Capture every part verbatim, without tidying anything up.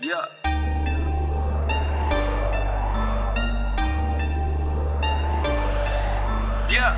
Yeah. Yeah.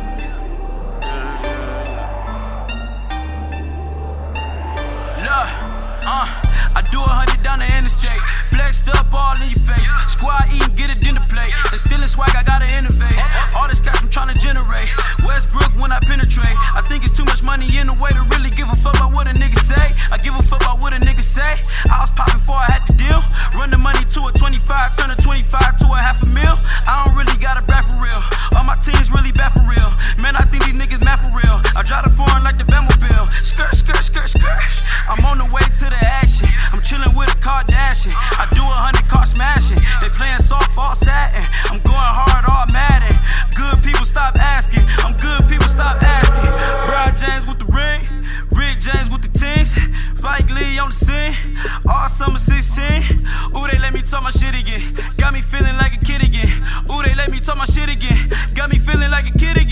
Look, uh, I do a hundred down the interstate, flexed up all in your face. Squad eating, get it in the plate. They stealing swag, I gotta innovate. All this cash I'm trying to generate. Westbrook when I penetrate. I think it's too much money in the way to really give a fuck about what a nigga say. I give a fuck about what a nigga say. I was popping before I had to deal. Run the money to a twenty-five, turn a twenty-five to a half a mil. I don't really got a brat for real. All my teams really bad for real. Man, I think these niggas mad for real. I drive the foreign like the Batmobile. Skirt, skirt, skirt, skirt. I'm on the way to the action. I'm chilling with a Kardashian. I do a hundred car smashing. They playing soft, all satin. I'm going hard, all Madden. Good people stop asking. I'm good people stop asking. Brian James with the ring. Rick James with the teams. Spike Lee on the scene. All summer sixteen. Ooh, they let me talk my shit again. Got me feeling like a kid again. Ooh, they let me talk my shit again. Got me feeling like a kid again.